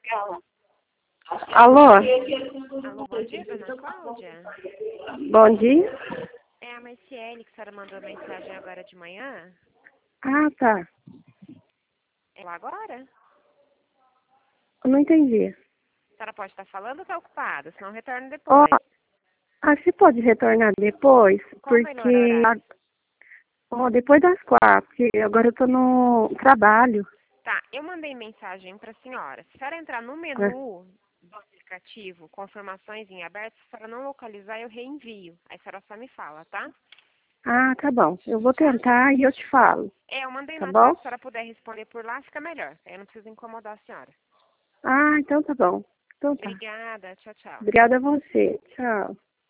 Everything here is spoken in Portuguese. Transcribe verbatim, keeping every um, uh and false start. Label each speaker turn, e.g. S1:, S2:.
S1: Alô?
S2: Alô, bom dia, dona Cláudia.
S1: Bom dia.
S2: É a Marciele que a senhora mandou mensagem agora de manhã.
S1: Ah, tá.
S2: É lá agora?
S1: Eu não entendi.
S2: A senhora pode estar falando ou está ocupada? Senão retorno
S1: Ó,
S2: depois.
S1: ah, você pode retornar depois?
S2: Qual o melhor
S1: Porque...
S2: horário?
S1: Ó, depois das quatro, porque agora eu tô no trabalho.
S2: Tá, eu mandei mensagem para a senhora. Se a senhora entrar no
S1: Né?
S2: menu do aplicativo, confirmações em aberto, se a senhora não localizar, eu reenvio. Aí a senhora só me fala, tá?
S1: Ah, tá bom. Eu vou
S2: Tá?
S1: tentar e eu te falo.
S2: É, eu mandei no
S1: Tá bom?
S2: WhatsApp, se a senhora puder responder por lá, fica melhor. Aí eu não preciso incomodar a senhora.
S1: Ah, então tá bom. Então tá.
S2: Obrigada, tchau, tchau.
S1: Obrigada a você. Tchau.